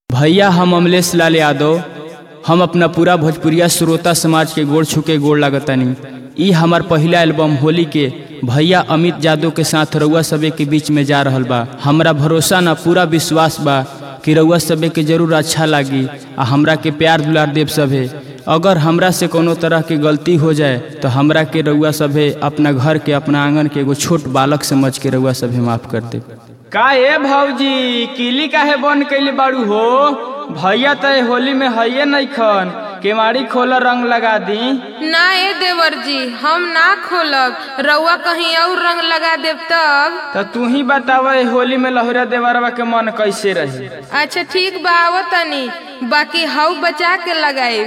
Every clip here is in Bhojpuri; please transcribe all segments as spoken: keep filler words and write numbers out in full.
भैया हम अमलेश लाल यादव हम अपना पूरा भोजपुरिया श्रोता समाज के गोड़ छुके गोड़ लागतानी। ई हमार पहला एल्बम होली के भैया अमित यादव के साथ रउआ सबे के बीच में जा रहल बा। हमरा भरोसा ना पूरा विश्वास बा कि रउआ सबे के जरूर अच्छा लागी आ हमरा के प्यार दुलार देव सभे। अगर हमरा से कोनो तरह की गलती हो जाए तो हमरा के रउआ सभे अपना घर के अपना आंगन के एगो छोट बालक समझ के रउआ सभे माफ कर दे। का ए भौजी किली काहे बन कैले बाड़ू हो? भैया तो होली में हइये नहीं खन, केवाड़ी खोल रंग लगा दी। ना ए देवर जी हम ना खोलब, रउआ कहीं और रंग लगा देव तब। तो तू ही बतावा होली में लहुरा देवरवा के मन कैसे रही? अच्छा ठीक बा आवो तनी, बाकी हाउ बचा के लगाए।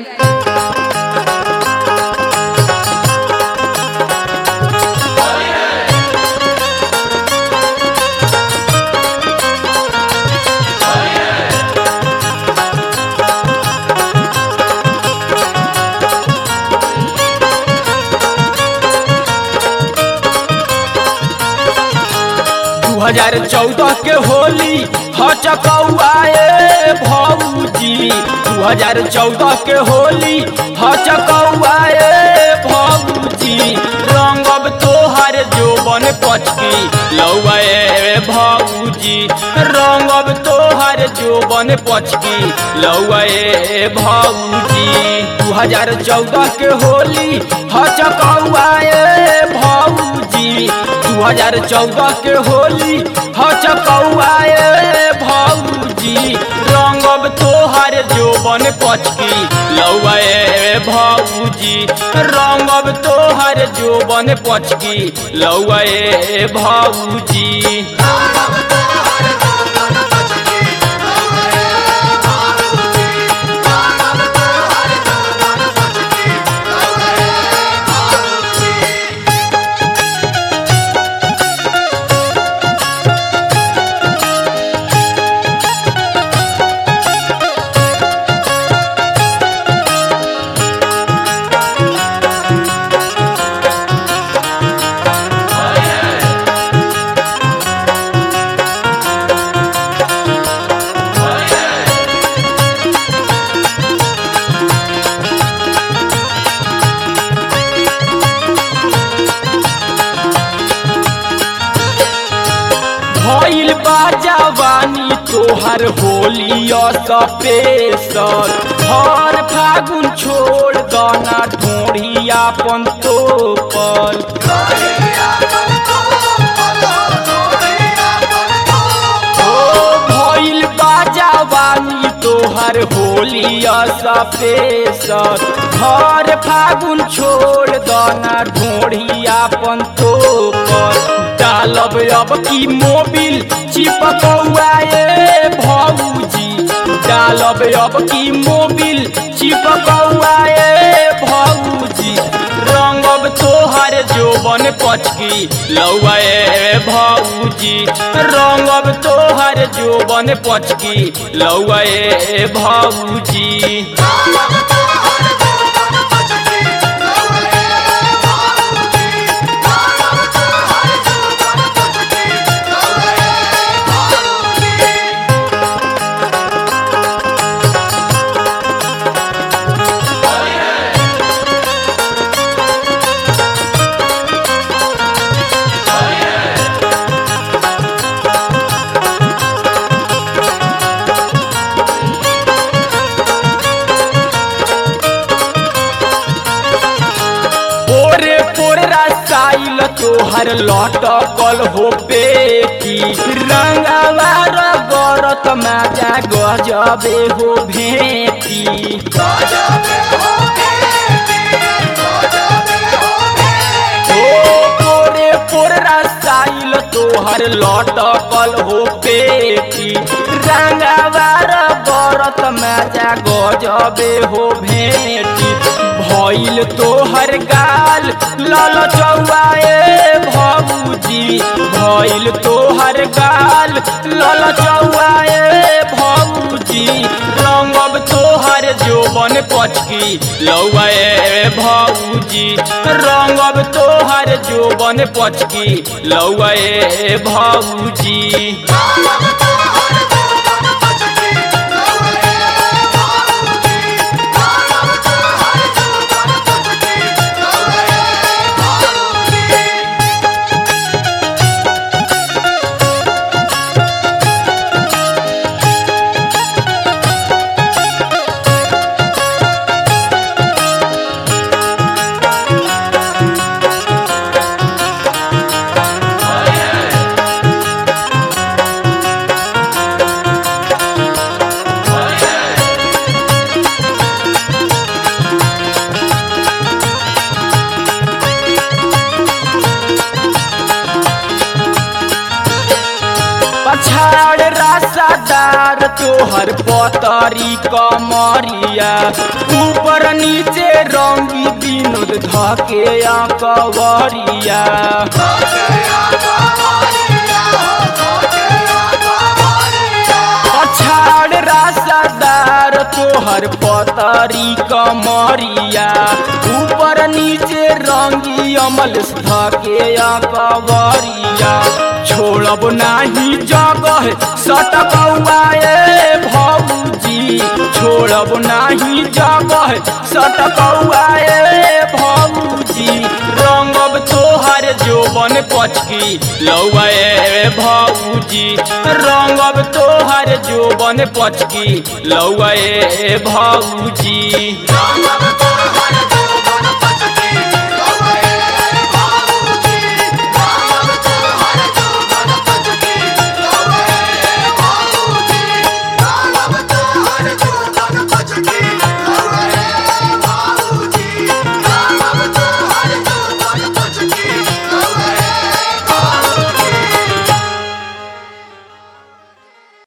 दू हजार चौदह के होली हचकौआए भौजी, दू हजार चौदह के होली हचकौआए भौजी। रंगब तोहर जोबन पचकी लौआए भौजी, रंगब तोहर जोबन पचकी लौआए भौजी। दू हजार चौदह के होली हचकौआए भौजी, दू हजार चौदह के होली हचकौआए भौजी। रंगब तोहर जोबन पचकी लौआए भौजी, रंगब तोहर जोबन पचकी लौआए भौजी। भइल बा जवानी तोहर होलिया स्पेशल, हर फागुन छोड़ दाना ढोढ़िया पन तोपल। ओ भइल बा जवानी तोहर होलिया स्पेशल, हर फागुन छोड़ दाना ढोढ़िया पन तोपल। डालब अब की मोबिल चिपकौआए भौजी, डालब अब की मोबिल चिपकौआए भौजी। रंगब तोहर जोबन पचकी लौआए भौजी, रंगब तोहर जोबन पचकी लौआए भौजी। तोहर लटकल हो पेटी, रंगवा रगरत माजा गजबे हो भेटी। ओ पोरे पोर रसाइल तोहर लटकल हो पेटी, रंगवा रगरत माजा गजबे हो भेटी। भइल तोहर गाल लाल चौआए भौजी, भइल तोहर गाल लाल चौआए भौजी। रंगब तोहर जोबन पचकी लौआए भौजी, रंगब तोहर जोबन पचकी लौआए भौजी। तोहर पतरी कमरिया ऊपर नीचे रंगी विनोद धके कवरिया पछाड़ रासादार तोहर पतरी कमरिया ऊपर नीचे रंगी अमल धके कवरिया छोड़ब नाही जगह सटकौआ ए भौजी छोड़ब नाही जगह सटकौआ ए भौजी रंगब तोहर जोबन पचकी लौआ ए भौजी रंगब तोहर जोबन पचकी लौआ ए भौजी।